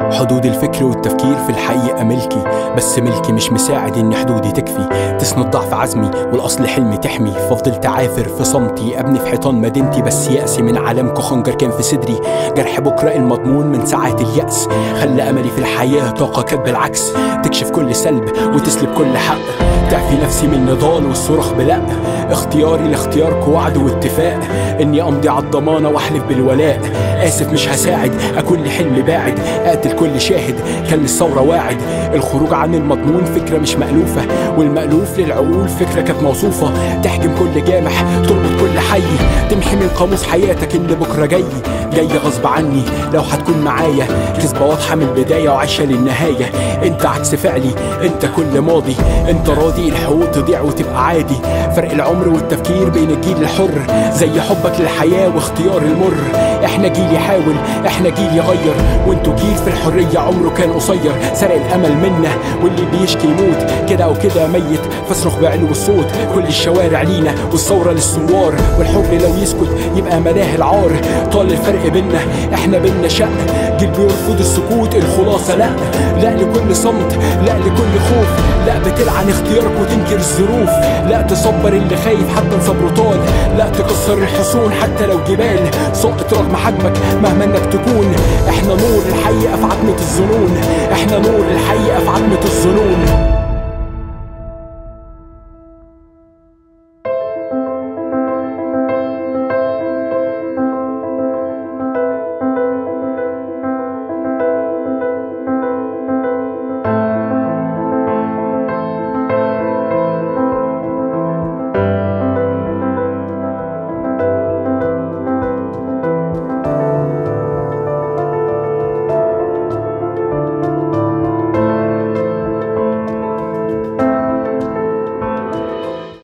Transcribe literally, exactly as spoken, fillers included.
حدود الفكر والتفكير في الحقيقة ملكي، بس ملكي مش مساعد ان حدودي تكفي تسند ضعف عزمي والاصل حلمي تحمي. ففضلت عافر في صمتي ابني في حيطان مدينتي، بس يأسي من عالمكو خنجر كان في صدري. جرح بكرة المضمون من ساعات اليأس خلى املي في الحياة طاقة كانت بالعكس تكشف كل سلب وتسلب كل حق. تعفي نفسي من نضال والصراخ بلأ، اختياري لاختياركو وعد واتفاق اني امضي عالضمانة واحلف بالولاء. اسف مش هساعد اكون لحلمي باعد، اقتل كل شاهد كان للثورة واعد. الخروج عن المضمون فكرة مش مألوفة، والمألوف للعقول فكرة كانت موصوفة. تحجم كل جامح تربط كل حي، تمحي من قاموس حياتك اللي بكرة جاي جاي غصب عني. لو هتكون معايا كذبة واضحة من البداية وعايشة للنهاية. انت عكس فعلي، انت كل ماضي، انت راضي الحقوق تضيع وتبقى عادي. فرق العمر والتفكير بين الجيل الحر زي حبك للحياة واختيار المر. احنا جيل يحاول، احنا جيل يغير، وانتوا جيل في الحرية عمره كان قصير. سرق الامل منا واللي بيشكي يموت كده او كده ميت، فاصرخ بعلو الصوت. كل الشوارع لينا والثورة للثوار، والحر لو يسكت يبقى ملاه العار. طال الفرق بينا، احنا بينا شق، جيل بيرفض السكوت. الخلاصة لا لا لكل صمت، لا لكل خوف، لا بتلعن اختيارك وتنكر الظروف، لا تصبر اللي خايف حتى صبره طال، لا تكسر الحصون حتى لو جبال سقط رغم حجمك مهما انك تكون. احنا نور الحقيقة في عتمة الظنون، احنا نور الحقيقة في عتمة الظنون.